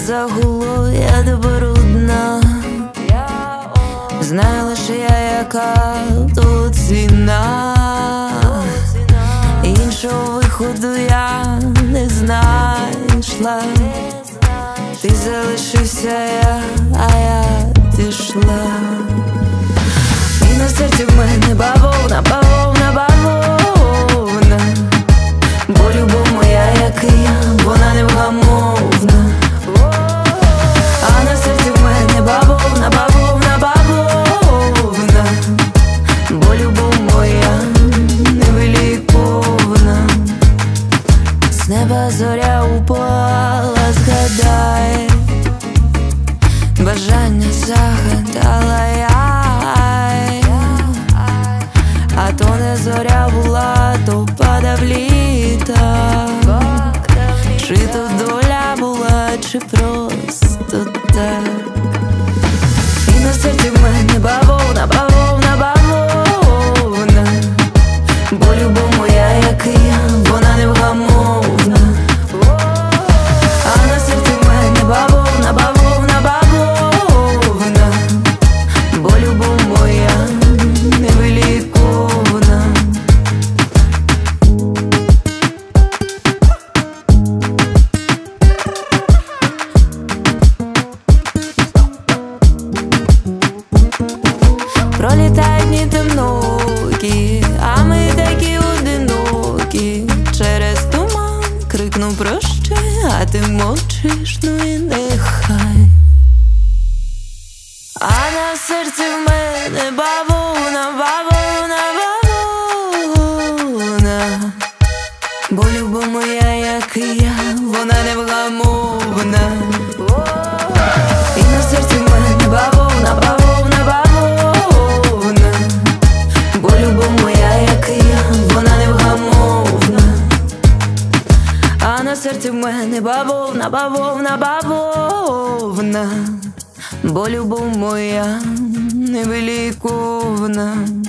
загуло, я добрудна. Знаю лише я, яка тут ціна. Іншого виходу я не знайшла. Ти залишився, а я пішла. І на серці в мене бавовна, бавовна, бавовна. Бо любов моя, як і я, вона невгамовна. А на серці в мене бавовна, бавовна, бавовна. Бо любов моя невиліковна. З неба зоря упала, згадай, бажання загадала я. А то не зоря була, то падав літак. Чи то доля була, чи просто так. І на серці в мене бавовна, бавовна, бавовна. Бо любов моя, як і я, вона невгамовна. А на серці в мене бавовна, бавовна, бавовна. Бо любов моя невиліковна. Пролітають дні темнокі, а ми такі одинокі. Через туман крикну прощай, а ти мовчиш, ну і нехай. А на серці в мене бавовна, бавовна, бавовна. Бо любов моя, як і я, вона невгамовна. І на серці в мене бавовна, бавовна, бавовна. Бо любов моя, як і я, вона невгамовна. А на серці в мене бавовна, бавовна, бавовна. Бо любов моя невиліковна.